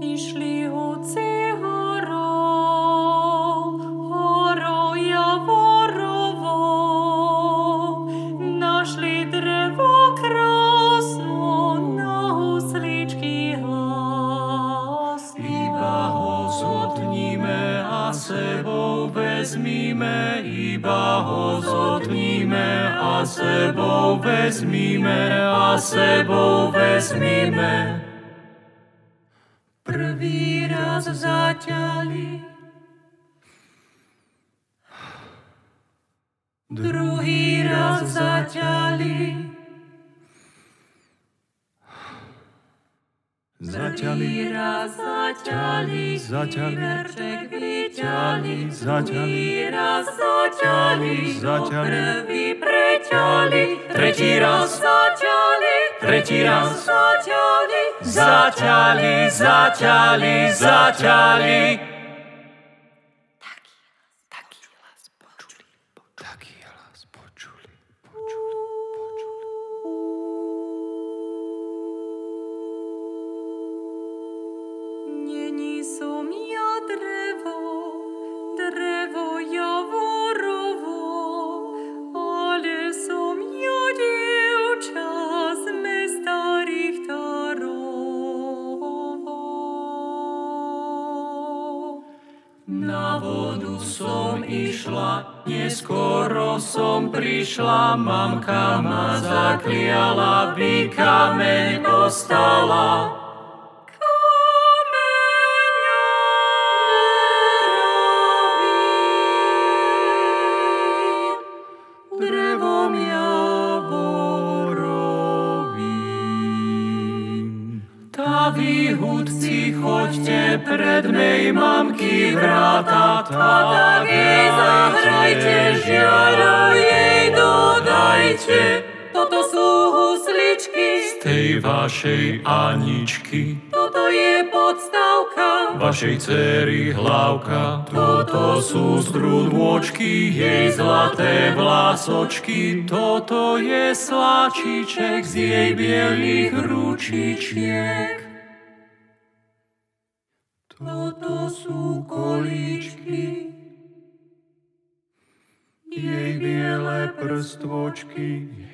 Išli hoci horou Javorovou, našli drevo krásno, na husličky hasnú. Iba ho zotníme a sebou vezmíme, iba ho zotníme a sebou vezmíme, a sebou vezmíme. Prvý raz zaťali, druhý raz zaťali, Zaťali, raz zaťali, veršek vyťali, zaťali, raz zaťali, zaťali, prvý preťali, tretí raz, zaťali, tretí raz, zaťali, zaťali, zaťali, zaťali. taký hlas počuli. Taký hlas počuli. Není som ja drevo Javorovo, ale som ja dievča z mesta Richterovo. Na vodu som išla, neskoro som prišla, mamka ma zakliala, by kameň ostala. Drevom Javorovým. Tá vy, hudci, choďte pred mej mamky vráta, tak jej zahrajte, žiarov jej dodajte. Toto sú husličky, Z tej vašej Aničky, toto je podstavka, vašej dcery hlavka, toto sú strúdôčky, jej zlaté vlásočky, toto je sláčiček z jej bielých ručičiek. Toto sú kolíčky, jej biele prstvočky,